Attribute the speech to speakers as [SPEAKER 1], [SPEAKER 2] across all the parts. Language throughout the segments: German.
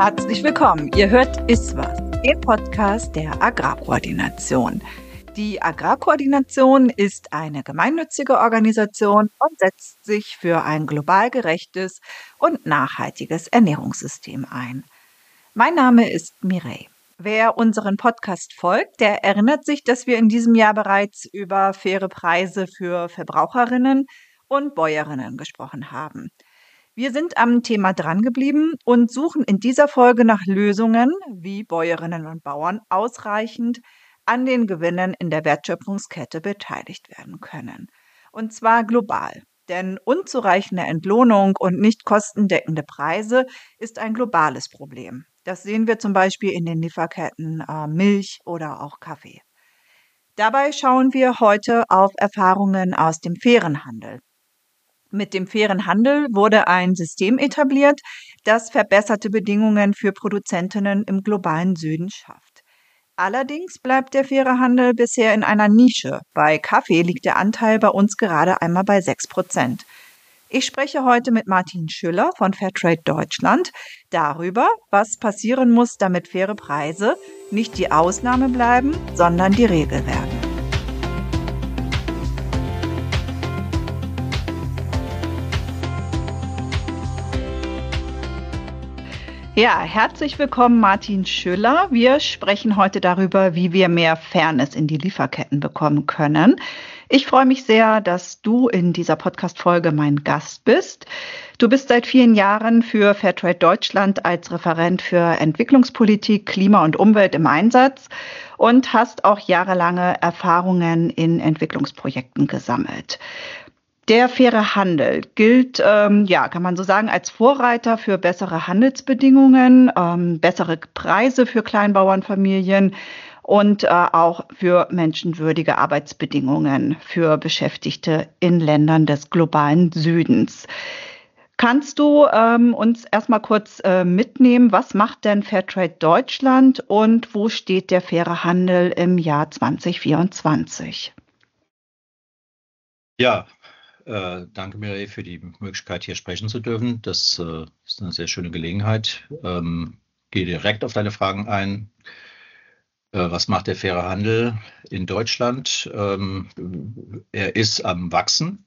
[SPEAKER 1] Herzlich willkommen. Ihr hört Iswas, den Podcast der Agrarkoordination. Die Agrarkoordination ist eine gemeinnützige Organisation und setzt sich für ein global gerechtes und nachhaltiges Ernährungssystem ein. Mein Name ist Mireille. Wer unseren Podcast folgt, der erinnert sich, dass wir in diesem Jahr bereits über faire Preise für Verbraucherinnen und Bäuerinnen gesprochen haben. Wir sind am Thema drangeblieben und suchen in dieser Folge nach Lösungen, wie Bäuerinnen und Bauern ausreichend an den Gewinnen in der Wertschöpfungskette beteiligt werden können. Und zwar global. Denn unzureichende Entlohnung und nicht kostendeckende Preise ist ein globales Problem. Das sehen wir zum Beispiel in den Lieferketten Milch oder auch Kaffee. Dabei schauen wir heute auf Erfahrungen aus dem fairen Handel. Mit dem fairen Handel wurde ein System etabliert, das verbesserte Bedingungen für Produzentinnen im globalen Süden schafft. Allerdings bleibt der faire Handel bisher in einer Nische. Bei Kaffee liegt der Anteil bei uns gerade einmal bei 6%. Ich spreche heute mit Martin Schüller von Fairtrade Deutschland darüber, was passieren muss, damit faire Preise nicht die Ausnahme bleiben, sondern die Regel werden. Ja, herzlich willkommen, Martin Schüller. Wir sprechen heute darüber, wie wir mehr Fairness in die Lieferketten bekommen können. Ich freue mich sehr, dass du in dieser Podcast-Folge mein Gast bist. Du bist seit vielen Jahren für Fairtrade Deutschland als Referent für Entwicklungspolitik, Klima und Umwelt im Einsatz und hast auch jahrelange Erfahrungen in Entwicklungsprojekten gesammelt. Der faire Handel gilt, kann man so sagen, als Vorreiter für bessere Handelsbedingungen, bessere Preise für Kleinbauernfamilien und auch für menschenwürdige Arbeitsbedingungen für Beschäftigte in Ländern des globalen Südens. Kannst du uns erstmal kurz mitnehmen, was macht denn Fairtrade Deutschland und wo steht der faire Handel im Jahr 2024?
[SPEAKER 2] Ja, danke Mireille für die Möglichkeit, hier sprechen zu dürfen. Das ist eine sehr schöne Gelegenheit. Gehe direkt auf deine Fragen ein. Was macht der faire Handel in Deutschland? Er ist am Wachsen,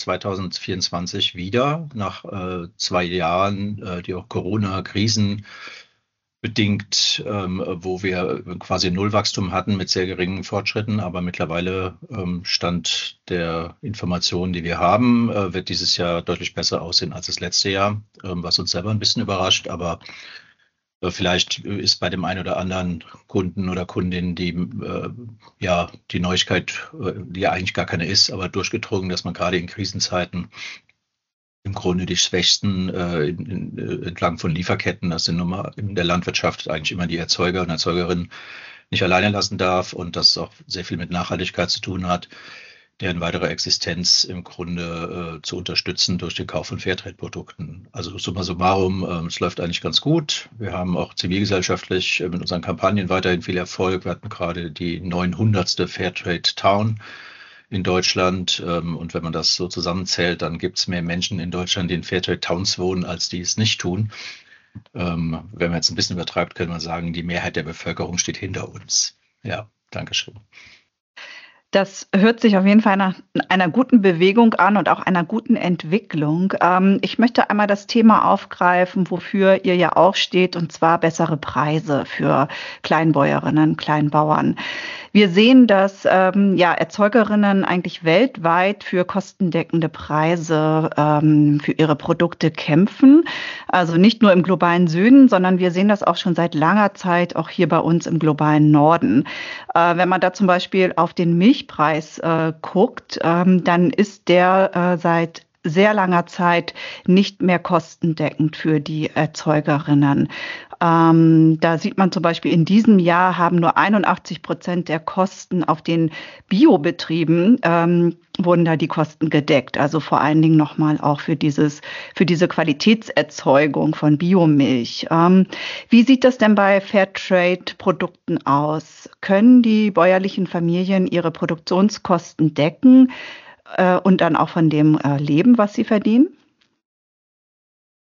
[SPEAKER 2] 2024 wieder, nach 2 Jahren, die auch Corona-Krisen bedingt, wo wir quasi Nullwachstum hatten mit sehr geringen Fortschritten, aber mittlerweile Stand der Informationen, die wir haben, wird dieses Jahr deutlich besser aussehen als das letzte Jahr, was uns selber ein bisschen überrascht, aber vielleicht ist bei dem einen oder anderen Kunden oder Kundin die Neuigkeit, die ja eigentlich gar keine ist, aber durchgedrungen, dass man gerade in Krisenzeiten im Grunde die Schwächsten entlang von Lieferketten, das sind nun mal in der Landwirtschaft eigentlich immer die Erzeuger und Erzeugerinnen, nicht alleine lassen darf und das auch sehr viel mit Nachhaltigkeit zu tun hat, deren weitere Existenz im Grunde zu unterstützen durch den Kauf von Fairtrade-Produkten. Also summa summarum, es läuft eigentlich ganz gut. Wir haben auch zivilgesellschaftlich mit unseren Kampagnen weiterhin viel Erfolg. Wir hatten gerade die 900. Fairtrade Town in Deutschland. Und wenn man das so zusammenzählt, dann gibt es mehr Menschen in Deutschland, die in Fairtrade Towns wohnen, als die es nicht tun. Wenn man jetzt ein bisschen übertreibt, könnte man sagen, die Mehrheit der Bevölkerung steht hinter uns. Ja, Dankeschön.
[SPEAKER 1] Das hört sich auf jeden Fall nach einer guten Bewegung an und auch einer guten Entwicklung. Ich möchte einmal das Thema aufgreifen, wofür ihr ja auch steht, und zwar bessere Preise für Kleinbäuerinnen, Kleinbauern. Wir sehen, dass Erzeugerinnen eigentlich weltweit für kostendeckende Preise für ihre Produkte kämpfen. Also nicht nur im globalen Süden, sondern wir sehen das auch schon seit langer Zeit auch hier bei uns im globalen Norden. Wenn man da zum Beispiel auf den Milchpreis guckt, dann ist der seit sehr langer Zeit nicht mehr kostendeckend für die Erzeugerinnen. Da sieht man zum Beispiel, in diesem Jahr haben nur 81% der Kosten auf den Biobetrieben wurden da die Kosten gedeckt. Also vor allen Dingen nochmal auch für diese Qualitätserzeugung von Biomilch. Wie sieht das denn bei Fairtrade-Produkten aus? Können die bäuerlichen Familien ihre Produktionskosten decken und dann auch von dem leben, was sie verdienen?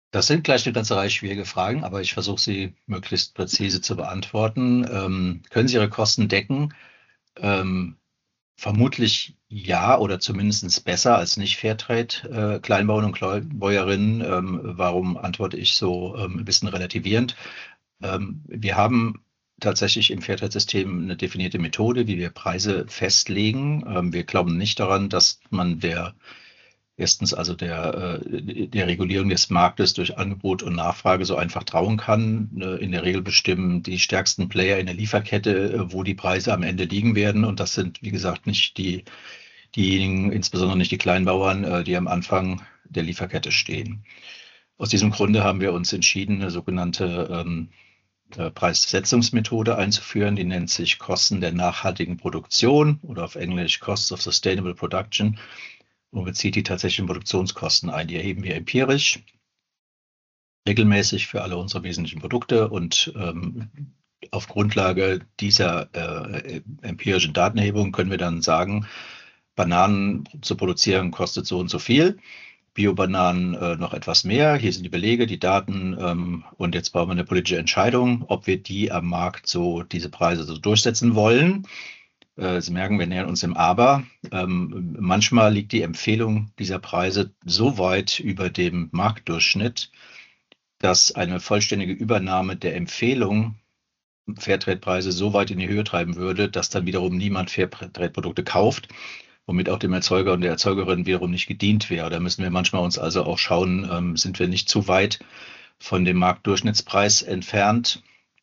[SPEAKER 2] Das sind gleich eine ganze Reihe schwierige Fragen, aber ich versuche sie möglichst präzise zu beantworten. Können Sie Ihre Kosten decken? Ähm, Vermutlich ja oder zumindest besser als nicht Fairtrade Kleinbauern und Kleinbäuerinnen. Warum antworte ich so ein bisschen relativierend? Wir haben tatsächlich im Fairtrade-System eine definierte Methode, wie wir Preise festlegen. Wir glauben nicht daran, dass man erstens also der Regulierung des Marktes durch Angebot und Nachfrage so einfach trauen kann. In der Regel bestimmen die stärksten Player in der Lieferkette, wo die Preise am Ende liegen werden. Und das sind, wie gesagt, nicht diejenigen, insbesondere nicht die Kleinbauern, die am Anfang der Lieferkette stehen. Aus diesem Grunde haben wir uns entschieden, eine sogenannte Preissetzungsmethode einzuführen. Die nennt sich Kosten der nachhaltigen Produktion oder auf Englisch Costs of Sustainable Production und bezieht die tatsächlichen Produktionskosten ein. Die erheben wir empirisch, regelmäßig für alle unsere wesentlichen Produkte und auf Grundlage dieser empirischen Datenerhebung können wir dann sagen, Bananen zu produzieren kostet so und so viel, Bio-Bananen noch etwas mehr. Hier sind die Belege, die Daten und jetzt brauchen wir eine politische Entscheidung, ob wir die am Markt so diese Preise so durchsetzen wollen. Sie merken, wir nähern uns im Aber. Manchmal liegt die Empfehlung dieser Preise so weit über dem Marktdurchschnitt, dass eine vollständige Übernahme der Empfehlung Fairtrade-Preise so weit in die Höhe treiben würde, dass dann wiederum niemand Fairtrade-Produkte kauft, womit auch dem Erzeuger und der Erzeugerin wiederum nicht gedient wäre. Da müssen wir manchmal uns also auch schauen, sind wir nicht zu weit von dem Marktdurchschnittspreis entfernt,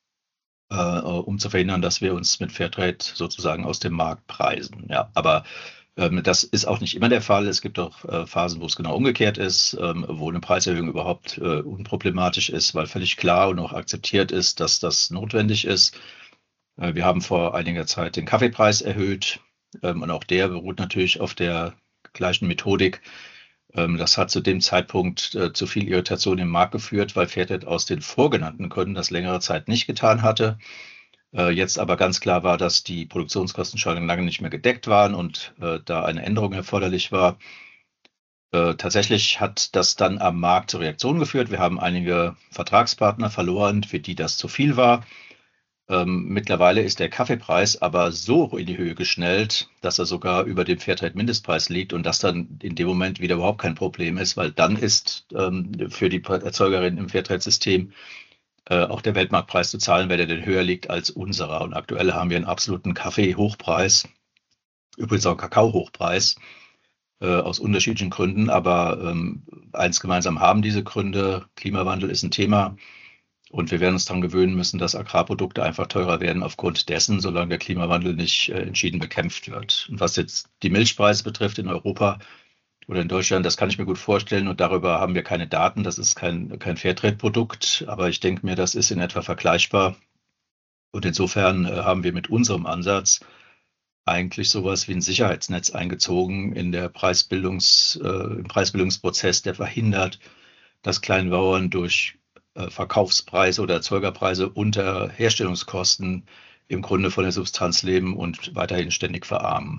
[SPEAKER 2] um zu verhindern, dass wir uns mit Fairtrade sozusagen aus dem Markt preisen. Ja, aber das ist auch nicht immer der Fall. Es gibt auch Phasen, wo es genau umgekehrt ist, wo eine Preiserhöhung überhaupt unproblematisch ist, weil völlig klar und auch akzeptiert ist, dass das notwendig ist. Wir haben vor einiger Zeit den Kaffeepreis erhöht und auch der beruht natürlich auf der gleichen Methodik. Das hat zu dem Zeitpunkt zu viel Irritation im Markt geführt, weil Fairtrade aus den vorgenannten Gründen das längere Zeit nicht getan hatte. Jetzt aber ganz klar war, dass die Produktionskosten schon lange nicht mehr gedeckt waren und da eine Änderung erforderlich war. Tatsächlich hat das dann am Markt zur Reaktion geführt. Wir haben einige Vertragspartner verloren, für die das zu viel war. Mittlerweile ist der Kaffeepreis aber so in die Höhe geschnellt, dass er sogar über dem Fairtrade-Mindestpreis liegt und das dann in dem Moment wieder überhaupt kein Problem ist, weil dann ist für die Erzeugerin im Fairtrade-System auch der Weltmarktpreis zu zahlen, wenn er denn höher liegt als unserer. Und aktuell haben wir einen absoluten Kaffee-Hochpreis, übrigens auch einen Kakao-Hochpreis, aus unterschiedlichen Gründen, aber eins gemeinsam haben diese Gründe. Klimawandel ist ein Thema. Und wir werden uns daran gewöhnen müssen, dass Agrarprodukte einfach teurer werden aufgrund dessen, solange der Klimawandel nicht entschieden bekämpft wird. Und was jetzt die Milchpreise betrifft in Europa oder in Deutschland, das kann ich mir gut vorstellen. Und darüber haben wir keine Daten. Das ist kein Fairtrade-Produkt. Aber ich denke mir, das ist in etwa vergleichbar. Und insofern haben wir mit unserem Ansatz eigentlich sowas wie ein Sicherheitsnetz eingezogen in der im Preisbildungsprozess, der verhindert, dass Kleinbauern durch Verkaufspreise oder Erzeugerpreise unter Herstellungskosten im Grunde von der Substanz leben und weiterhin ständig verarmen.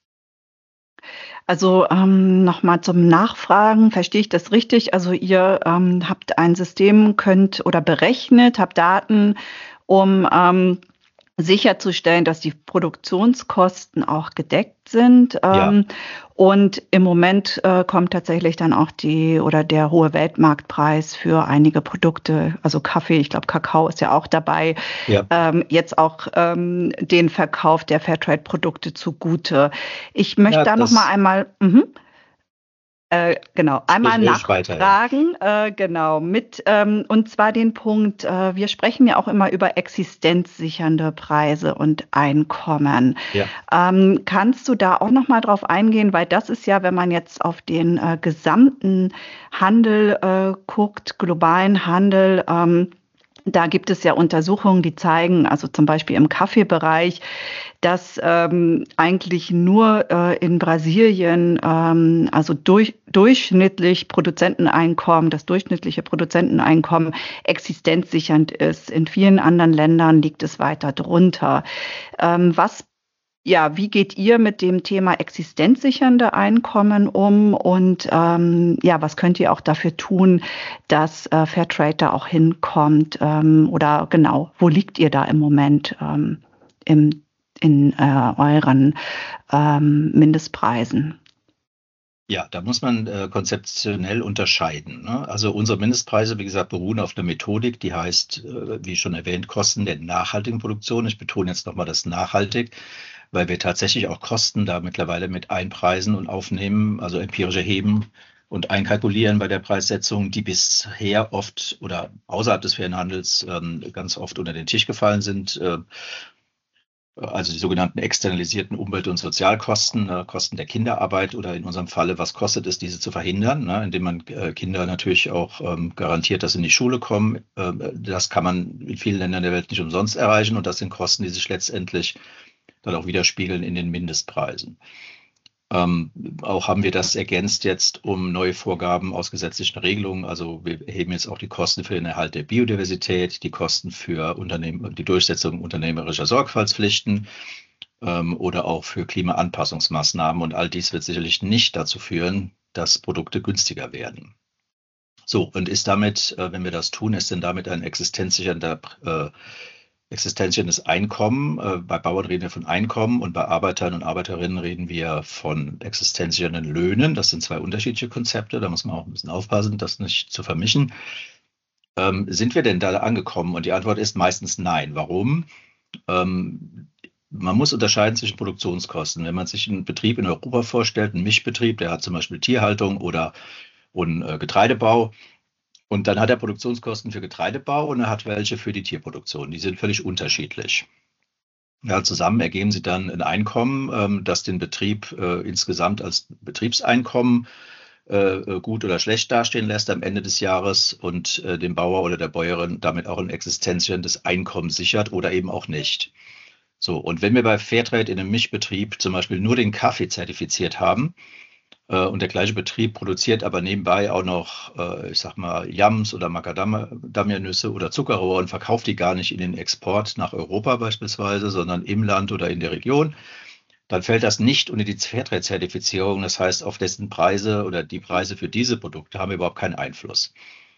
[SPEAKER 1] Also nochmal zum Nachfragen, verstehe ich das richtig? Also ihr habt ein System, könnt oder berechnet, habt Daten, um sicherzustellen, dass die Produktionskosten auch gedeckt sind.
[SPEAKER 2] Ja.
[SPEAKER 1] Und im Moment kommt tatsächlich dann auch der hohe Weltmarktpreis für einige Produkte, also Kaffee, ich glaube Kakao ist ja auch dabei,
[SPEAKER 2] Ja.
[SPEAKER 1] jetzt auch den Verkauf der Fairtrade-Produkte zugute. Ich möchte da noch mal einmal einmal nachfragen, und zwar den Punkt, wir sprechen ja auch immer über existenzsichernde Preise und Einkommen.
[SPEAKER 2] Ja.
[SPEAKER 1] Kannst du da auch noch mal drauf eingehen, weil das ist ja, wenn man jetzt auf den gesamten Handel guckt, globalen Handel, da gibt es ja Untersuchungen, die zeigen, also zum Beispiel im Kaffeebereich, dass eigentlich nur in Brasilien das durchschnittliche Produzenteneinkommen existenzsichernd ist. In vielen anderen Ländern liegt es weiter drunter. Was Ja, wie geht ihr mit dem Thema existenzsichernde Einkommen um? Und ja, was könnt ihr auch dafür tun, dass Fairtrade da auch hinkommt? Oder genau, wo liegt ihr da im Moment im, in euren Mindestpreisen?
[SPEAKER 2] Ja, da muss man konzeptionell unterscheiden, ne? Also unsere Mindestpreise, wie gesagt, beruhen auf einer Methodik, die heißt, wie schon erwähnt, Kosten der nachhaltigen Produktion. Ich betone jetzt nochmal das nachhaltig, weil wir tatsächlich auch Kosten da mittlerweile mit einpreisen und aufnehmen, also empirisch erheben und einkalkulieren bei der Preissetzung, die bisher oft oder außerhalb des fairen Handels ganz oft unter den Tisch gefallen sind. Also die sogenannten externalisierten Umwelt- und Sozialkosten, Kosten der Kinderarbeit oder in unserem Falle, was kostet es, diese zu verhindern, ne, indem man Kinder natürlich auch garantiert, dass sie in die Schule kommen. Das kann man in vielen Ländern der Welt nicht umsonst erreichen und das sind Kosten, die sich letztendlich dann auch widerspiegeln in den Mindestpreisen. Auch haben wir das ergänzt jetzt um neue Vorgaben aus gesetzlichen Regelungen. Also wir erheben jetzt auch die Kosten für den Erhalt der Biodiversität, die Kosten für die Durchsetzung unternehmerischer Sorgfaltspflichten oder auch für Klimaanpassungsmaßnahmen. Und all dies wird sicherlich nicht dazu führen, dass Produkte günstiger werden. So, und ist damit, wenn wir das tun, ist denn damit ein existenzsicherndes Einkommen? Bei Bauern reden wir von Einkommen und bei Arbeitern und Arbeiterinnen reden wir von existenzsichernden Löhnen. Das sind zwei unterschiedliche Konzepte, da muss man auch ein bisschen aufpassen, das nicht zu vermischen. Sind wir denn da angekommen? Und die Antwort ist meistens nein. Warum? Man muss unterscheiden zwischen Produktionskosten. Wenn man sich einen Betrieb in Europa vorstellt, einen Mischbetrieb, der hat zum Beispiel Tierhaltung oder Getreidebau. Und dann hat er Produktionskosten für Getreidebau und er hat welche für die Tierproduktion. Die sind völlig unterschiedlich. Ja, zusammen ergeben sie dann ein Einkommen, das den Betrieb insgesamt als Betriebseinkommen gut oder schlecht dastehen lässt am Ende des Jahres und dem Bauer oder der Bäuerin damit auch ein existenzsicherndes Einkommen sichert oder eben auch nicht. So, und wenn wir bei Fairtrade in einem Mischbetrieb zum Beispiel nur den Kaffee zertifiziert haben, und der gleiche Betrieb produziert aber nebenbei auch noch, ich sag mal, Yams oder Macadamia-Nüsse oder Zuckerrohr und verkauft die gar nicht in den Export nach Europa beispielsweise, sondern im Land oder in der Region, dann fällt das nicht unter die Fairtrade-Zertifizierung. Das heißt, auf dessen Preise oder die Preise für diese Produkte haben wir überhaupt keinen Einfluss.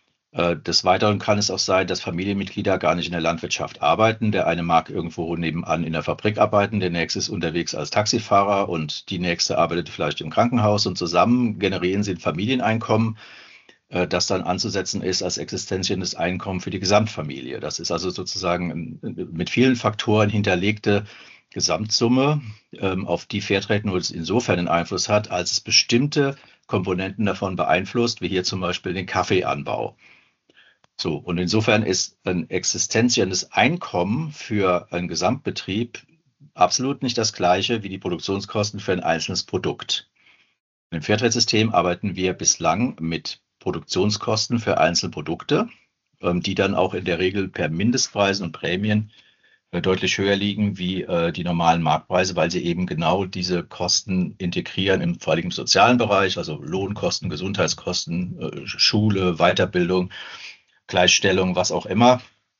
[SPEAKER 2] Des Weiteren kann es auch sein, dass Familienmitglieder gar nicht in der Landwirtschaft arbeiten. Der eine mag irgendwo nebenan in der Fabrik arbeiten, der nächste ist unterwegs als Taxifahrer und die nächste arbeitet vielleicht im Krankenhaus und zusammen generieren sie ein Familieneinkommen, das dann anzusetzen ist als existenzierendes Einkommen für die Gesamtfamilie. Das ist also sozusagen mit vielen Faktoren hinterlegte Gesamtsumme, auf die Fairtrade nur insofern einen Einfluss hat, als es bestimmte Komponenten davon beeinflusst, wie hier zum Beispiel den Kaffeeanbau. So, und insofern ist ein existenzierendes Einkommen für einen Gesamtbetrieb absolut nicht das gleiche wie die Produktionskosten für ein einzelnes Produkt. Im Fairtrade-System arbeiten wir bislang mit Produktionskosten für einzelne Produkte, die dann auch in der Regel per Mindestpreisen und Prämien deutlich höher liegen wie die normalen Marktpreise, weil sie eben genau diese Kosten integrieren, vor allem im sozialen Bereich, also Lohnkosten, Gesundheitskosten, Schule, Weiterbildung, Gleichstellung, was auch immer,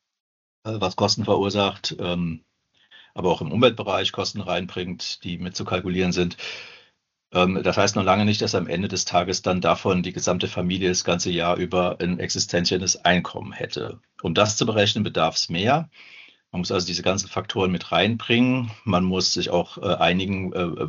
[SPEAKER 2] was Kosten verursacht, aber auch im Umweltbereich Kosten reinbringt, die mit zu kalkulieren sind. Das heißt noch lange nicht, dass am Ende des Tages dann davon die gesamte Familie das ganze Jahr über ein existenzielles Einkommen hätte. Um das zu berechnen, bedarf es mehr. Man muss also diese ganzen Faktoren mit reinbringen. Man muss sich auch einigen,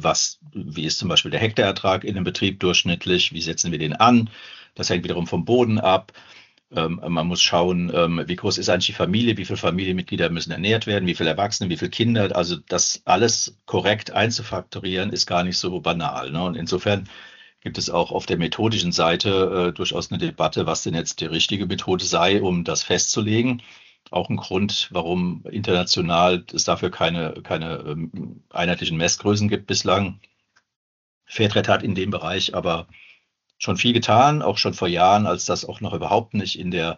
[SPEAKER 2] wie ist zum Beispiel der Hektarertrag in einem Betrieb durchschnittlich, wie setzen wir den an? Das hängt wiederum vom Boden ab. Man muss schauen, wie groß ist eigentlich die Familie, wie viele Familienmitglieder müssen ernährt werden, wie viele Erwachsene, wie viele Kinder. Also das alles korrekt einzufaktorieren, ist gar nicht so banal, ne? Und insofern gibt es auch auf der methodischen Seite durchaus eine Debatte, was denn jetzt die richtige Methode sei, um das festzulegen. Auch ein Grund, warum international es dafür keine einheitlichen Messgrößen gibt bislang. Fairtrade hat in dem Bereich aber schon viel getan, auch schon vor Jahren, als das auch noch überhaupt nicht in der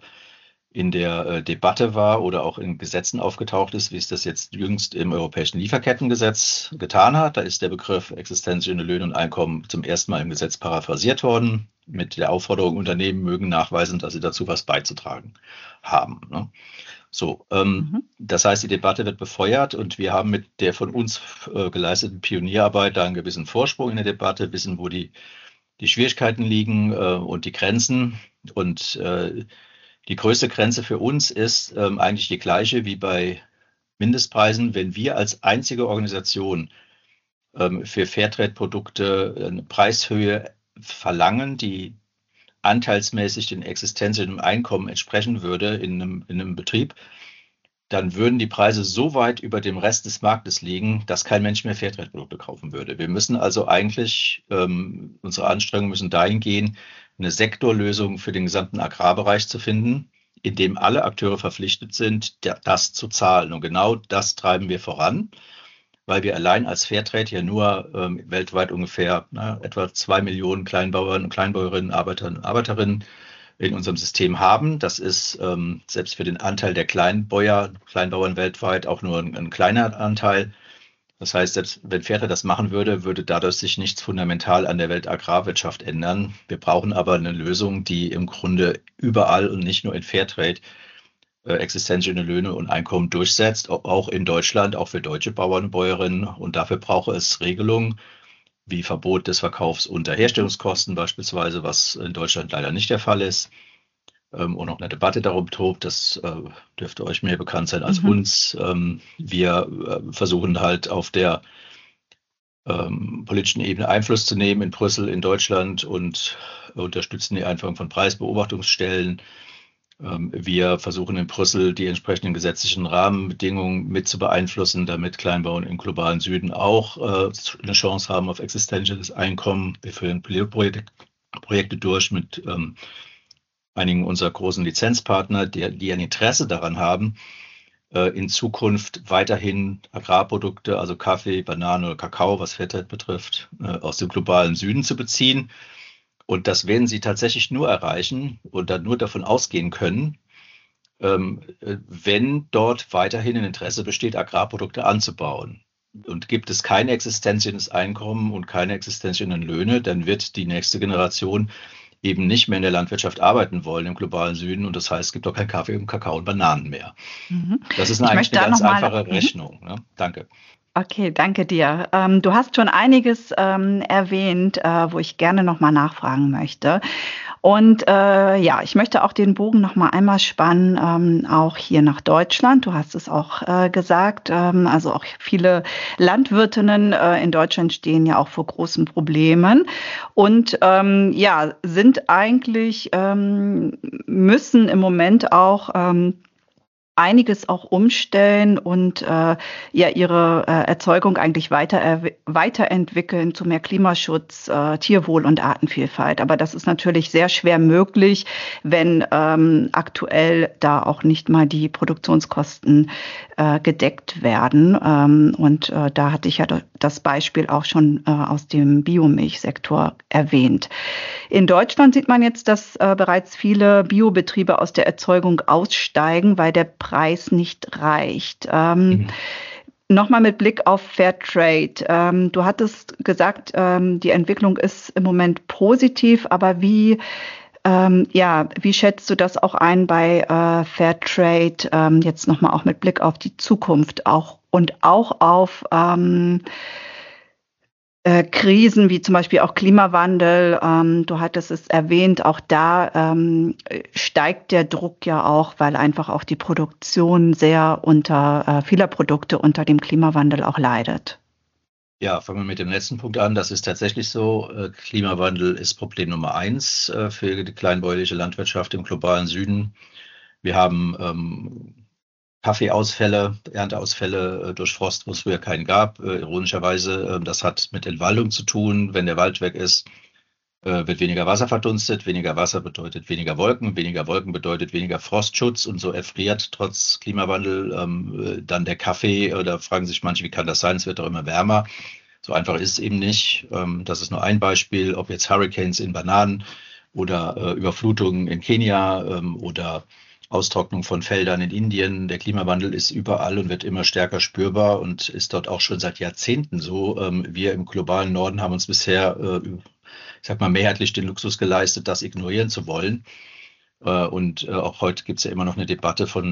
[SPEAKER 2] Debatte war oder auch in Gesetzen aufgetaucht ist, wie es das jetzt jüngst im Europäischen Lieferkettengesetz getan hat. Da ist der Begriff existenzielle Löhne und Einkommen zum ersten Mal im Gesetz paraphrasiert worden, mit der Aufforderung, Unternehmen mögen nachweisen, dass sie dazu was beizutragen haben, ne? So,
[SPEAKER 1] Mhm.
[SPEAKER 2] das heißt, die Debatte wird befeuert und wir haben mit der von uns geleisteten Pionierarbeit da einen gewissen Vorsprung in der Debatte, wissen, wo die Schwierigkeiten liegen und die Grenzen. Und die größte Grenze für uns ist eigentlich die gleiche wie bei Mindestpreisen. Wenn wir als einzige Organisation für Fairtrade-Produkte eine Preishöhe verlangen, die anteilsmäßig den Existenz- und dem Einkommen entsprechen würde in einem Betrieb, dann würden die Preise so weit über dem Rest des Marktes liegen, dass kein Mensch mehr Fairtrade-Produkte kaufen würde. Wir müssen also eigentlich, unsere Anstrengungen müssen dahin gehen, eine Sektorlösung für den gesamten Agrarbereich zu finden, in dem alle Akteure verpflichtet sind, das zu zahlen. Und genau das treiben wir voran, weil wir allein als Fairtrade ja nur weltweit ungefähr etwa 2 Millionen Kleinbauern und Kleinbäuerinnen, Arbeiter und Arbeiterinnen in unserem System haben. Das ist selbst für den Anteil der Kleinbauern weltweit auch nur ein kleiner Anteil. Das heißt, selbst wenn Fairtrade das machen würde, würde dadurch sich nichts fundamental an der Weltagrarwirtschaft ändern. Wir brauchen aber eine Lösung, die im Grunde überall und nicht nur in Fairtrade existenzielle Löhne und Einkommen durchsetzt, auch in Deutschland, auch für deutsche Bauern und Bäuerinnen. Und dafür brauche es Regelungen wie Verbot des Verkaufs unter Herstellungskosten beispielsweise, was in Deutschland leider nicht der Fall ist. Und noch eine Debatte darum tobt, das dürfte euch mehr bekannt sein als
[SPEAKER 1] Mhm.
[SPEAKER 2] uns. Wir versuchen halt auf der politischen Ebene Einfluss zu nehmen in Brüssel, in Deutschland und unterstützen die Einführung von Preisbeobachtungsstellen. Wir versuchen in Brüssel die entsprechenden gesetzlichen Rahmenbedingungen mit zu beeinflussen, damit Kleinbauern im globalen Süden auch eine Chance haben auf existenzielles Einkommen. Wir führen Pilotprojekte durch mit einigen unserer großen Lizenzpartner, die ein Interesse daran haben, in Zukunft weiterhin Agrarprodukte, also Kaffee, Banane oder Kakao, was Fairtrade betrifft, aus dem globalen Süden zu beziehen. Und das werden sie tatsächlich nur erreichen und dann nur davon ausgehen können, wenn dort weiterhin ein Interesse besteht, Agrarprodukte anzubauen. Und gibt es kein existenzielles Einkommen und keine existenziellen Löhne, dann wird die nächste Generation eben nicht mehr in der Landwirtschaft arbeiten wollen im globalen Süden. Und das heißt, es gibt auch kein Kaffee und Kakao und Bananen mehr.
[SPEAKER 1] Mhm.
[SPEAKER 2] Das ist
[SPEAKER 1] Ich
[SPEAKER 2] eigentlich
[SPEAKER 1] möchte
[SPEAKER 2] eine
[SPEAKER 1] da
[SPEAKER 2] ganz
[SPEAKER 1] nochmal.
[SPEAKER 2] einfache Rechnung. Ne? Danke.
[SPEAKER 1] Okay, danke dir. Du hast schon einiges erwähnt, wo ich gerne nochmal nachfragen möchte. Und ja, ich möchte auch den Bogen nochmal einmal spannen, auch hier nach Deutschland. Du hast es auch gesagt. Also auch viele Landwirtinnen in Deutschland stehen ja auch vor großen Problemen und ja, sind eigentlich, müssen im Moment auch einiges auch umstellen und ja ihre Erzeugung eigentlich weiterentwickeln zu mehr Klimaschutz, Tierwohl und Artenvielfalt. Aber das ist natürlich sehr schwer möglich, wenn aktuell da auch nicht mal die Produktionskosten gedeckt werden. Und da hatte ich ja das Beispiel auch schon aus dem Biomilchsektor erwähnt. In Deutschland sieht man jetzt, dass bereits viele Biobetriebe aus der Erzeugung aussteigen, weil der Preis nicht reicht. Nochmal mit Blick auf Fairtrade. Du hattest gesagt, die Entwicklung ist im Moment positiv, aber ja, wie schätzt du das auch ein bei Fairtrade, jetzt nochmal auch mit Blick auf die Zukunft auch und auch auf Krisen wie zum Beispiel auch Klimawandel, du hattest es erwähnt, auch da steigt der Druck ja auch, weil einfach auch die Produktion sehr unter vieler Produkte unter dem Klimawandel auch leidet.
[SPEAKER 2] Ja, fangen wir mit dem letzten Punkt an. Das ist tatsächlich so. Klimawandel ist Problem Nummer 1 für die kleinbäuerliche Landwirtschaft im globalen Süden. Wir haben Kaffeeausfälle, Ernteausfälle durch Frost, wo es früher keinen gab. Ironischerweise, das hat mit Entwaldung zu tun. Wenn der Wald weg ist, wird weniger Wasser verdunstet. Weniger Wasser bedeutet weniger Wolken. Weniger Wolken bedeutet weniger Frostschutz. Und so erfriert trotz Klimawandel dann der Kaffee. Da fragen sich manche, wie kann das sein? Es wird doch immer wärmer. So einfach ist es eben nicht. Das ist nur ein Beispiel, ob jetzt Hurricanes in Bananen oder Überflutungen in Kenia oder Austrocknung von Feldern in Indien. Der Klimawandel ist überall und wird immer stärker spürbar und ist dort auch schon seit Jahrzehnten so. Wir im globalen Norden haben uns bisher, ich sag mal, mehrheitlich den Luxus geleistet, das ignorieren zu wollen. Und auch heute gibt es ja immer noch eine Debatte von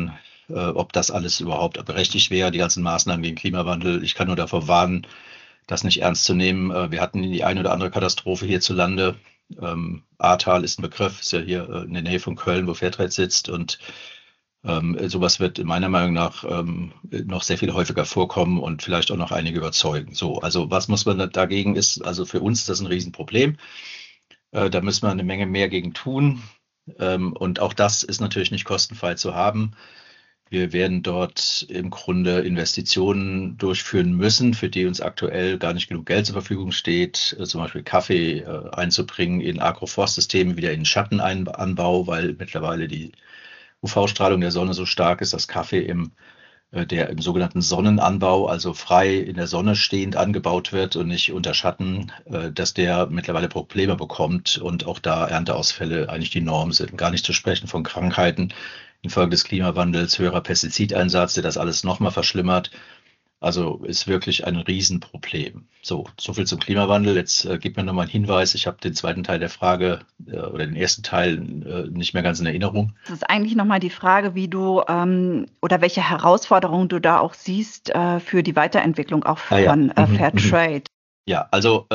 [SPEAKER 2] ob das alles überhaupt berechtigt wäre, die ganzen Maßnahmen gegen Klimawandel. Ich kann nur davor warnen, das nicht ernst zu nehmen. Wir hatten die eine oder andere Katastrophe hierzulande. Ahrtal ist ein Begriff, ist ja hier in der Nähe von Köln, wo Fairtrade sitzt, und sowas wird meiner Meinung nach noch sehr viel häufiger vorkommen und vielleicht auch noch einige überzeugen. So, also was muss man dagegen ist, also für uns ist das ein Riesenproblem. Da müssen wir eine Menge mehr gegen tun. Und auch das ist natürlich nicht kostenfrei zu haben. Wir werden dort im Grunde Investitionen durchführen müssen, für die uns aktuell gar nicht genug Geld zur Verfügung steht, zum Beispiel Kaffee einzubringen in Agroforstsysteme, wieder in Schattenanbau, weil mittlerweile die UV-Strahlung der Sonne so stark ist, dass Kaffee im sogenannten Sonnenanbau, also frei in der Sonne stehend angebaut wird und nicht unter Schatten, dass der mittlerweile Probleme bekommt und auch da Ernteausfälle eigentlich die Norm sind. Gar nicht zu sprechen von Krankheiten infolge des Klimawandels, höherer Pestizideinsatz, der das alles nochmal verschlimmert. Also ist wirklich ein Riesenproblem. So viel zum Klimawandel. Jetzt gib mir nochmal einen Hinweis. Ich habe den zweiten Teil der Frage oder den ersten Teil nicht mehr ganz in Erinnerung.
[SPEAKER 1] Das ist eigentlich nochmal die Frage, wie du oder welche Herausforderungen du da auch siehst für die Weiterentwicklung auch von Fairtrade.
[SPEAKER 2] Ja, also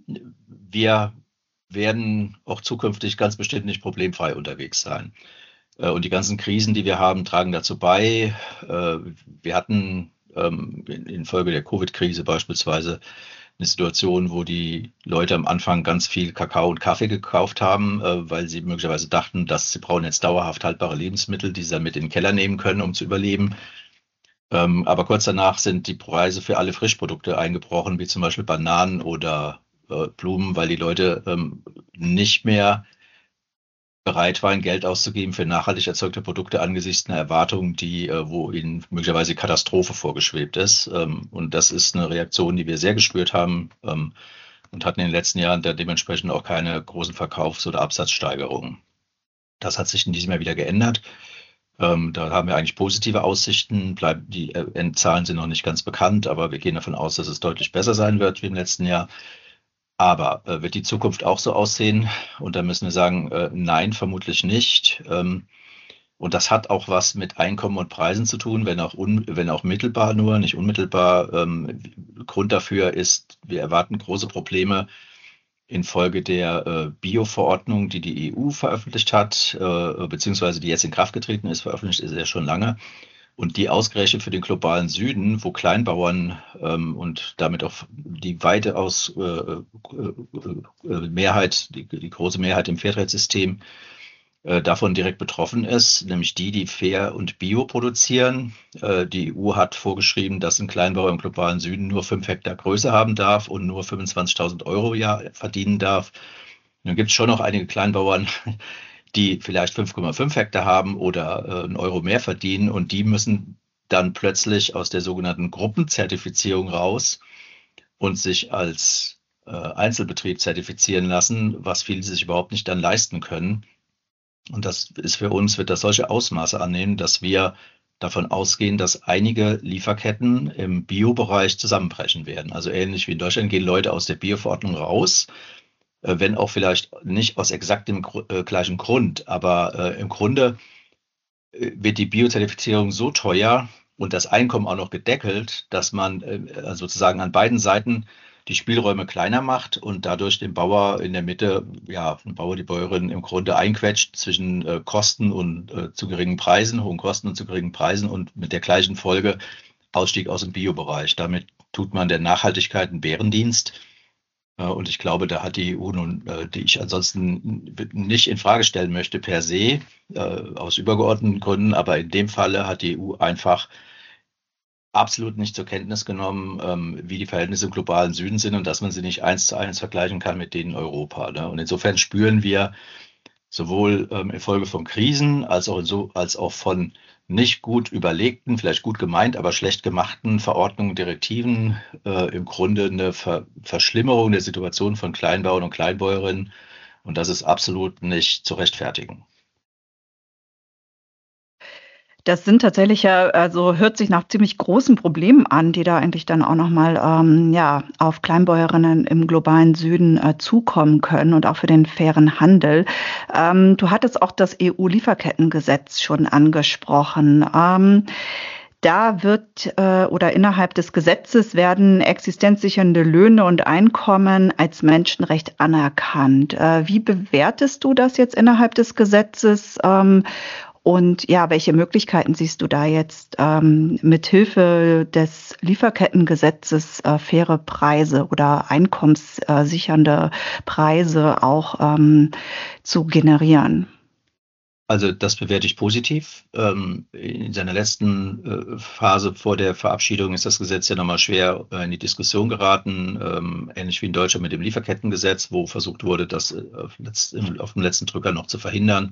[SPEAKER 2] wir werden auch zukünftig ganz bestimmt nicht problemfrei unterwegs sein. Und die ganzen Krisen, die wir haben, tragen dazu bei. Wir hatten infolge der Covid-Krise beispielsweise eine Situation, wo die Leute am Anfang ganz viel Kakao und Kaffee gekauft haben, weil sie möglicherweise dachten, dass sie brauchen jetzt dauerhaft haltbare Lebensmittel, die sie dann mit in den Keller nehmen können, um zu überleben. Aber kurz danach sind die Preise für alle Frischprodukte eingebrochen, wie zum Beispiel Bananen oder Blumen, weil die Leute nicht mehr bereit waren, Geld auszugeben für nachhaltig erzeugte Produkte angesichts einer Erwartung, wo ihnen möglicherweise Katastrophe vorgeschwebt ist. Und das ist eine Reaktion, die wir sehr gespürt haben und hatten in den letzten Jahren da dementsprechend auch keine großen Verkaufs- oder Absatzsteigerungen. Das hat sich in diesem Jahr wieder geändert. Da haben wir eigentlich positive Aussichten. Die Endzahlen sind noch nicht ganz bekannt, aber wir gehen davon aus, dass es deutlich besser sein wird wie im letzten Jahr. Aber wird die Zukunft auch so aussehen? Und da müssen wir sagen, nein, vermutlich nicht. Und das hat auch was mit Einkommen und Preisen zu tun, wenn auch mittelbar nur, nicht unmittelbar. Grund dafür ist, wir erwarten große Probleme infolge der Bio-Verordnung, die die EU veröffentlicht hat, beziehungsweise die jetzt in Kraft getreten ist. Veröffentlicht ist ja schon lange. Und die ausgerechnet für den globalen Süden, wo Kleinbauern und damit auch die weitaus Mehrheit, die große Mehrheit im Fairtrade-System davon direkt betroffen ist, nämlich die fair und bio produzieren. Die EU hat vorgeschrieben, dass ein Kleinbauer im globalen Süden nur 5 Hektar Größe haben darf und nur 25.000 Euro im Jahr verdienen darf. Dann gibt es schon noch einige Kleinbauern, die vielleicht 5,5 Hektar haben oder einen Euro mehr verdienen, und die müssen dann plötzlich aus der sogenannten Gruppenzertifizierung raus und sich als Einzelbetrieb zertifizieren lassen, was viele sich überhaupt nicht dann leisten können. Und das ist für uns, wird das solche Ausmaße annehmen, dass wir davon ausgehen, dass einige Lieferketten im Bio-Bereich zusammenbrechen werden. Also ähnlich wie in Deutschland gehen Leute aus der Bio-Verordnung raus, wenn auch vielleicht nicht aus exakt dem gleichen Grund, aber im Grunde wird die Biozertifizierung so teuer und das Einkommen auch noch gedeckelt, dass man sozusagen an beiden Seiten die Spielräume kleiner macht und dadurch den Bauer in der Mitte, den Bauer, die Bäuerin im Grunde einquetscht zwischen Kosten und zu geringen Preisen, hohen Kosten und zu geringen Preisen, und mit der gleichen Folge Ausstieg aus dem Biobereich. Damit tut man der Nachhaltigkeit einen Bärendienst. Und ich glaube, da hat die EU nun, die ich ansonsten nicht in Frage stellen möchte per se, aus übergeordneten Gründen, aber in dem Falle hat die EU einfach absolut nicht zur Kenntnis genommen, wie die Verhältnisse im globalen Süden sind und dass man sie nicht 1:1 vergleichen kann mit denen in Europa. Ne? Und insofern spüren wir sowohl infolge von Krisen als auch von nicht gut überlegten, vielleicht gut gemeint, aber schlecht gemachten Verordnungen, Direktiven im Grunde eine Verschlimmerung der Situation von Kleinbauern und Kleinbäuerinnen. Und das ist absolut nicht zu rechtfertigen.
[SPEAKER 1] Das sind tatsächlich ja, also hört sich nach ziemlich großen Problemen an, die da eigentlich dann auch nochmal auf Kleinbäuerinnen im globalen Süden zukommen können und auch für den fairen Handel. Du hattest auch das EU-Lieferkettengesetz schon angesprochen. Da wird oder innerhalb des Gesetzes werden existenzsichernde Löhne und Einkommen als Menschenrecht anerkannt. Wie bewertest du das jetzt innerhalb des Gesetzes? Und ja, welche Möglichkeiten siehst du da jetzt mit Hilfe des Lieferkettengesetzes faire Preise oder einkommenssichernde Preise auch zu generieren?
[SPEAKER 2] Also das bewerte ich positiv. In seiner letzten Phase vor der Verabschiedung ist das Gesetz ja nochmal schwer in die Diskussion geraten, ähnlich wie in Deutschland mit dem Lieferkettengesetz, wo versucht wurde, das auf dem letzten Drücker noch zu verhindern.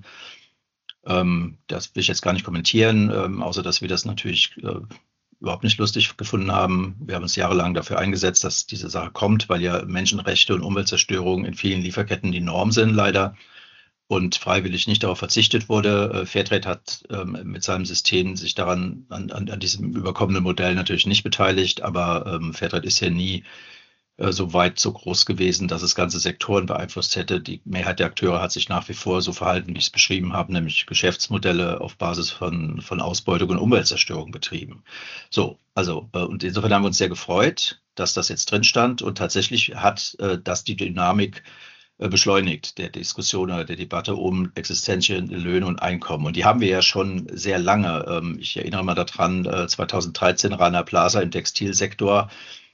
[SPEAKER 2] Das will ich jetzt gar nicht kommentieren, außer dass wir das natürlich überhaupt nicht lustig gefunden haben. Wir haben uns jahrelang dafür eingesetzt, dass diese Sache kommt, weil ja Menschenrechte und Umweltzerstörung in vielen Lieferketten die Norm sind, leider. Und freiwillig nicht darauf verzichtet wurde. Fairtrade hat mit seinem System sich daran, an diesem überkommenen Modell natürlich nicht beteiligt, aber Fairtrade ist ja nie so weit, so groß gewesen, dass es ganze Sektoren beeinflusst hätte. Die Mehrheit der Akteure hat sich nach wie vor so verhalten, wie ich es beschrieben habe, nämlich Geschäftsmodelle auf Basis von Ausbeutung und Umweltzerstörung betrieben. So, also, und insofern haben wir uns sehr gefreut, dass das jetzt drin stand und tatsächlich hat das die Dynamik beschleunigt, der Diskussion oder der Debatte um existenzielle Löhne und Einkommen. Und die haben wir ja schon sehr lange. Ich erinnere mal daran, 2013 Rana Plaza im Textilsektor,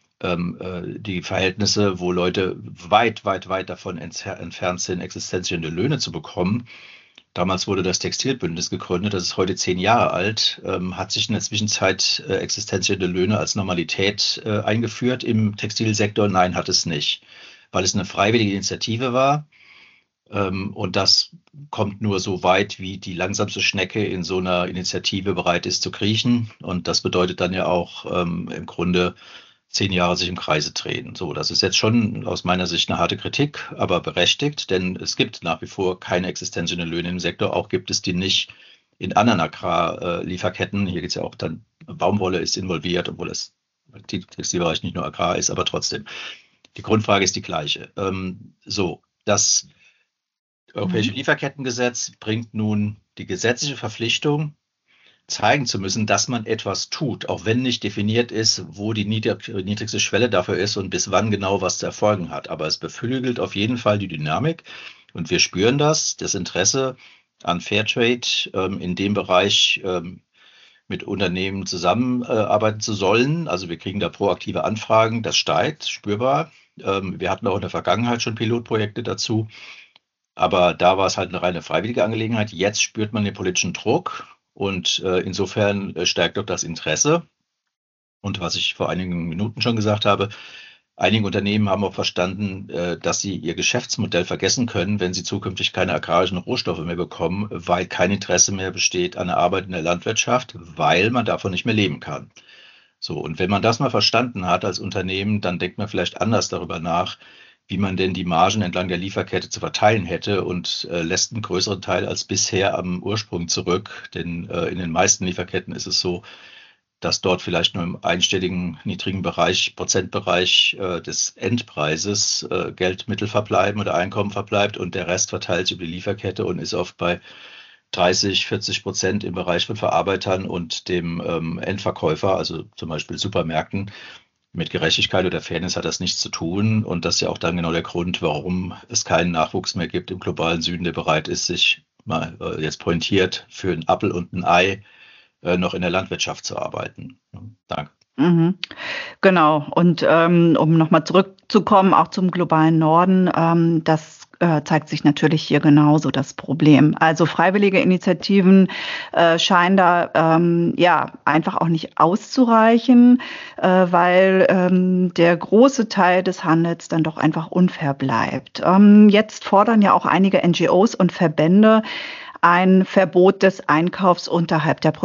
[SPEAKER 2] die Verhältnisse, wo Leute weit, weit, weit davon entfernt sind, existenzielle Löhne zu bekommen. Damals wurde das Textilbündnis gegründet, das ist heute 10 Jahre alt, hat sich in der Zwischenzeit existenzielle Löhne als Normalität eingeführt im Textilsektor? Nein, hat es nicht, weil es eine freiwillige Initiative war. Und das kommt nur so weit, wie die langsamste Schnecke in so einer Initiative bereit ist zu kriechen. Und das bedeutet dann ja auch im Grunde 10 Jahre sich im Kreise drehen. So, das ist jetzt schon aus meiner Sicht eine harte Kritik, aber berechtigt, denn es gibt nach wie vor keine existenziellen Löhne im Sektor. Auch gibt es die nicht in anderen Agrarlieferketten. Hier geht es ja auch dann, Baumwolle ist involviert, obwohl das Textilbereich nicht nur Agrar ist, aber trotzdem. Die Grundfrage ist die gleiche. Das Europäische Lieferkettengesetz bringt nun die gesetzliche Verpflichtung, zeigen zu müssen, dass man etwas tut, auch wenn nicht definiert ist, wo die niedrigste Schwelle dafür ist und bis wann genau was zu erfolgen hat. Aber es beflügelt auf jeden Fall die Dynamik und wir spüren das Interesse an Fairtrade in dem Bereich mit Unternehmen zusammenarbeiten zu sollen. Also wir kriegen da proaktive Anfragen, das steigt spürbar. Wir hatten auch in der Vergangenheit schon Pilotprojekte dazu, aber da war es halt eine reine freiwillige Angelegenheit. Jetzt spürt man den politischen Druck und insofern stärkt auch das Interesse. Und was ich vor einigen Minuten schon gesagt habe, einige Unternehmen haben auch verstanden, dass sie ihr Geschäftsmodell vergessen können, wenn sie zukünftig keine agrarischen Rohstoffe mehr bekommen, weil kein Interesse mehr besteht an der Arbeit in der Landwirtschaft, weil man davon nicht mehr leben kann. So, und wenn man das mal verstanden hat als Unternehmen, dann denkt man vielleicht anders darüber nach, wie man denn die Margen entlang der Lieferkette zu verteilen hätte und lässt einen größeren Teil als bisher am Ursprung zurück. Denn in den meisten Lieferketten ist es so, dass dort vielleicht nur im einstelligen, niedrigen Prozentbereich des Endpreises Geldmittel verbleiben oder Einkommen verbleibt und der Rest verteilt sich über die Lieferkette und ist oft bei 30-40% im Bereich von Verarbeitern und dem Endverkäufer, also zum Beispiel Supermärkten. Mit Gerechtigkeit oder Fairness hat das nichts zu tun. Und das ist ja auch dann genau der Grund, warum es keinen Nachwuchs mehr gibt im globalen Süden, der bereit ist, sich mal jetzt pointiert für einen Apfel und ein Ei noch in der Landwirtschaft zu arbeiten. Danke.
[SPEAKER 1] Mhm. Genau. Und um nochmal zurückzukommen, auch zum globalen Norden, das zeigt sich natürlich hier genauso das Problem. Also freiwillige Initiativen scheinen da einfach auch nicht auszureichen, weil der große Teil des Handels dann doch einfach unfair bleibt. Jetzt fordern ja auch einige NGOs und Verbände ein Verbot des Einkaufs unterhalb der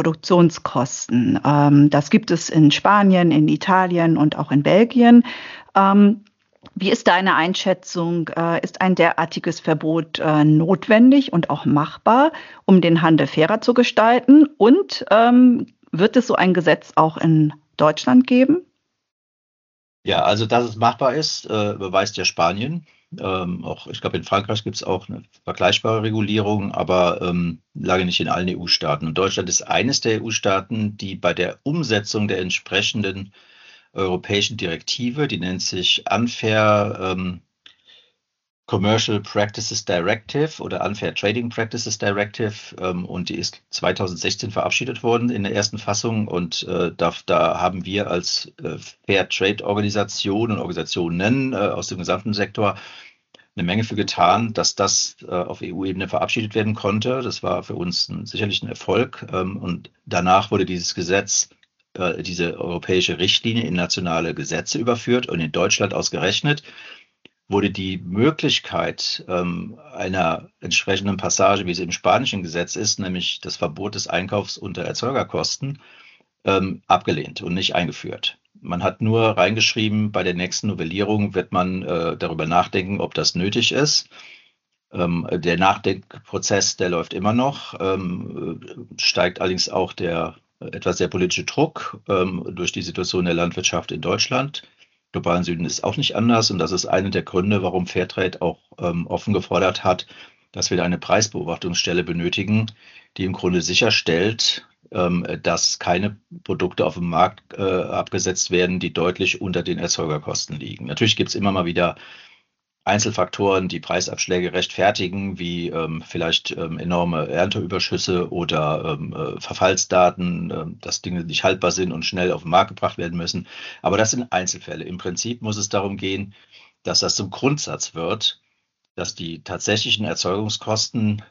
[SPEAKER 1] Produktionskosten. Das gibt es in Spanien, in Italien und auch in Belgien. Wie ist deine Einschätzung? Ist ein derartiges Verbot notwendig und auch machbar, um den Handel fairer zu gestalten? Und wird es so ein Gesetz auch in Deutschland geben?
[SPEAKER 2] Ja, also dass es machbar ist, beweist ja Spanien. Auch, ich glaube, in Frankreich gibt es auch eine vergleichbare Regulierung, aber lange nicht in allen EU-Staaten. Und Deutschland ist eines der EU-Staaten, die bei der Umsetzung der entsprechenden europäischen Direktive, die nennt sich Unfair Commercial Practices Directive oder Unfair Trading Practices Directive, und die ist 2016 verabschiedet worden in der ersten Fassung, und da haben wir als Fair Trade Organisation und Organisationen aus dem gesamten Sektor eine Menge für getan, dass das auf EU-Ebene verabschiedet werden konnte. Das war für uns sicherlich ein Erfolg, und danach wurde dieses Gesetz, diese europäische Richtlinie in nationale Gesetze überführt, und in Deutschland ausgerechnet wurde die Möglichkeit einer entsprechenden Passage, wie sie im spanischen Gesetz ist, nämlich das Verbot des Einkaufs unter Erzeugerkosten, abgelehnt und nicht eingeführt. Man hat nur reingeschrieben, bei der nächsten Novellierung wird man darüber nachdenken, ob das nötig ist. Der Nachdenkprozess, der läuft immer noch, steigt allerdings auch der etwas sehr politische Druck durch die Situation der Landwirtschaft in Deutschland. Globalen Süden ist auch nicht anders, und das ist einer der Gründe, warum Fairtrade auch offen gefordert hat, dass wir eine Preisbeobachtungsstelle benötigen, die im Grunde sicherstellt, dass keine Produkte auf dem Markt abgesetzt werden, die deutlich unter den Erzeugerkosten liegen. Natürlich gibt es immer mal wieder Einzelfaktoren, die Preisabschläge rechtfertigen, wie vielleicht enorme Ernteüberschüsse oder Verfallsdaten, dass Dinge nicht haltbar sind und schnell auf den Markt gebracht werden müssen. Aber das sind Einzelfälle. Im Prinzip muss es darum gehen, dass das zum Grundsatz wird, dass die tatsächlichen Erzeugungskosten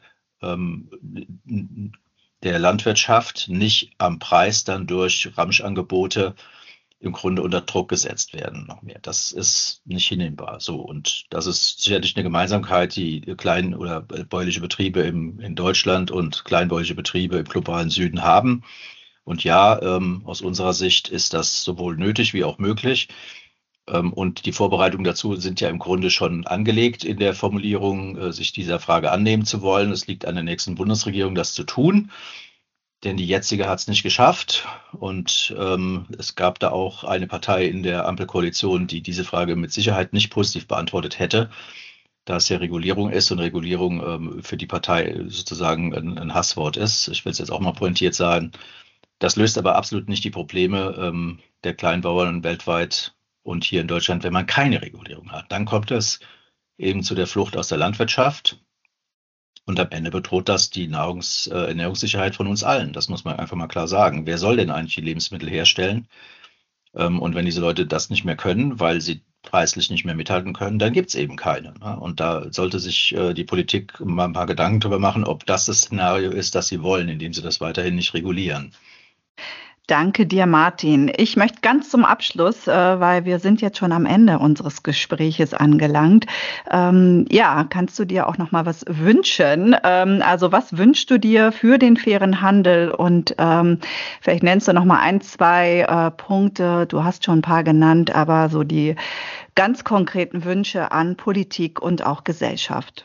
[SPEAKER 2] der Landwirtschaft nicht am Preis dann durch Ramschangebote im Grunde unter Druck gesetzt werden noch mehr. Das ist nicht hinnehmbar. So, und das ist sicherlich eine Gemeinsamkeit, die kleinen oder bäuerliche Betriebe in Deutschland und kleinbäuerliche Betriebe im globalen Süden haben. Und ja, aus unserer Sicht ist das sowohl nötig wie auch möglich. Und die Vorbereitungen dazu sind ja im Grunde schon angelegt in der Formulierung, sich dieser Frage annehmen zu wollen. Es liegt an der nächsten Bundesregierung, das zu tun. Denn die jetzige hat es nicht geschafft, und es gab da auch eine Partei in der Ampelkoalition, die diese Frage mit Sicherheit nicht positiv beantwortet hätte, da es ja Regulierung ist und Regulierung für die Partei sozusagen ein Hasswort ist. Ich will es jetzt auch mal pointiert sagen. Das löst aber absolut nicht die Probleme der Kleinbauern weltweit und hier in Deutschland, wenn man keine Regulierung hat. Dann kommt es eben zu der Flucht aus der Landwirtschaft. Und am Ende bedroht das die Ernährungssicherheit von uns allen. Das muss man einfach mal klar sagen. Wer soll denn eigentlich die Lebensmittel herstellen? Und wenn diese Leute das nicht mehr können, weil sie preislich nicht mehr mithalten können, dann gibt es eben keine. Und da sollte sich die Politik mal ein paar Gedanken darüber machen, ob das Szenario ist, das sie wollen, indem sie das weiterhin nicht regulieren.
[SPEAKER 1] Danke dir, Martin. Ich möchte ganz zum Abschluss, weil wir sind jetzt schon am Ende unseres Gespräches angelangt. Kannst du dir auch noch mal was wünschen? Also was wünschst du dir für den fairen Handel? Und vielleicht nennst du noch mal ein, zwei Punkte. Du hast schon ein paar genannt, aber so die ganz konkreten Wünsche an Politik und auch Gesellschaft.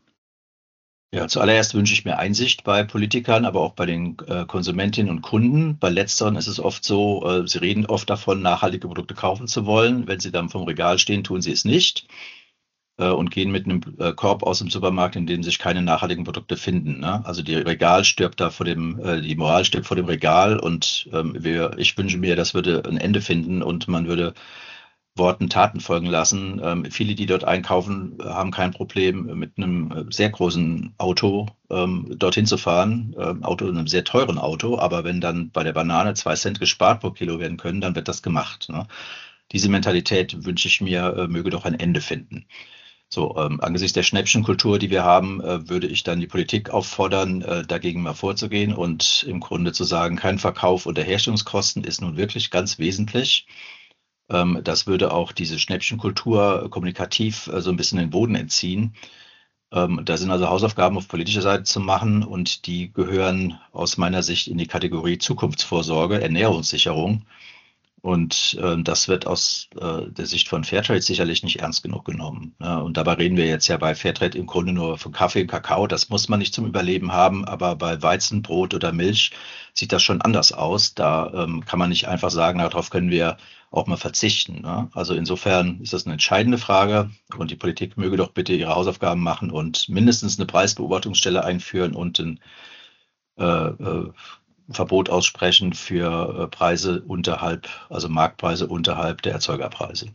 [SPEAKER 2] Ja, zuallererst wünsche ich mir Einsicht bei Politikern, aber auch bei den Konsumentinnen und Kunden. Bei Letzteren ist es oft so, sie reden oft davon, nachhaltige Produkte kaufen zu wollen. Wenn sie dann vom Regal stehen, tun sie es nicht und gehen mit einem Korb aus dem Supermarkt, in dem sich keine nachhaltigen Produkte finden. Ne? Also die Moral stirbt vor dem Regal, und ich wünsche mir, das würde ein Ende finden und man würde Worten Taten folgen lassen. Viele, die dort einkaufen, haben kein Problem, mit einem sehr großen Auto dorthin zu fahren. Einem sehr teuren Auto, aber wenn dann bei der Banane 2 Cent gespart pro Kilo werden können, dann wird das gemacht. Ne? Diese Mentalität wünsche ich mir, möge doch ein Ende finden. So, angesichts der Schnäppchenkultur, die wir haben, würde ich dann die Politik auffordern, dagegen mal vorzugehen und im Grunde zu sagen, kein Verkauf unter Herstellungskosten ist nun wirklich ganz wesentlich. Das würde auch diese Schnäppchenkultur kommunikativ so ein bisschen den Boden entziehen. Da sind also Hausaufgaben auf politischer Seite zu machen, und die gehören aus meiner Sicht in die Kategorie Zukunftsvorsorge, Ernährungssicherung. Und das wird aus der Sicht von Fairtrade sicherlich nicht ernst genug genommen. Ne? Und dabei reden wir jetzt ja bei Fairtrade im Grunde nur von Kaffee und Kakao. Das muss man nicht zum Überleben haben, aber bei Weizen, Brot oder Milch sieht das schon anders aus. Da kann man nicht einfach sagen, darauf können wir auch mal verzichten. Ne? Also insofern ist das eine entscheidende Frage und die Politik möge doch bitte ihre Hausaufgaben machen und mindestens eine Preisbeobachtungsstelle einführen und ein Verbot aussprechen für Preise unterhalb, also Marktpreise unterhalb der Erzeugerpreise.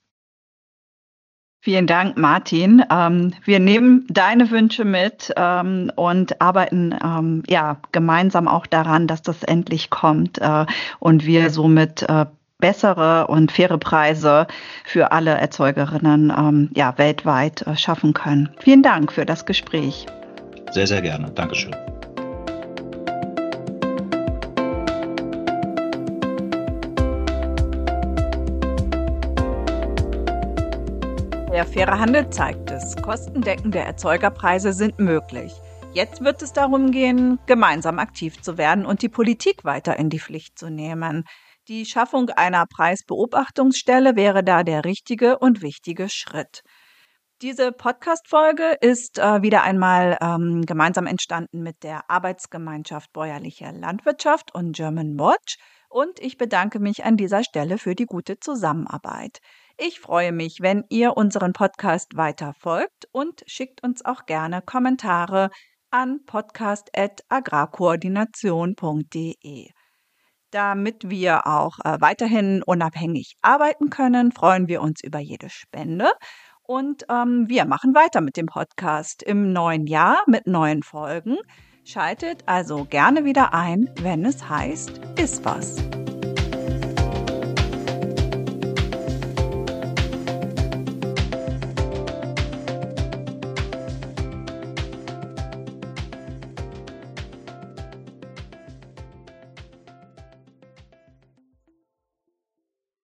[SPEAKER 1] Vielen Dank, Martin. Wir nehmen deine Wünsche mit und arbeiten gemeinsam auch daran, dass das endlich kommt und wir somit bessere und faire Preise für alle Erzeugerinnen weltweit schaffen können. Vielen Dank für das Gespräch.
[SPEAKER 2] Sehr, sehr gerne. Dankeschön.
[SPEAKER 1] Der faire Handel zeigt es. Kostendeckende Erzeugerpreise sind möglich. Jetzt wird es darum gehen, gemeinsam aktiv zu werden und die Politik weiter in die Pflicht zu nehmen. Die Schaffung einer Preisbeobachtungsstelle wäre da der richtige und wichtige Schritt. Diese Podcast-Folge ist wieder einmal gemeinsam entstanden mit der Arbeitsgemeinschaft Bäuerliche Landwirtschaft und German Watch und ich bedanke mich an dieser Stelle für die gute Zusammenarbeit. Ich freue mich, wenn ihr unseren Podcast weiter folgt und schickt uns auch gerne Kommentare an podcast@agrarkoordination.de. Damit wir auch weiterhin unabhängig arbeiten können, freuen wir uns über jede Spende. Und wir machen weiter mit dem Podcast im neuen Jahr mit neuen Folgen. Schaltet also gerne wieder ein, wenn es heißt, ist was.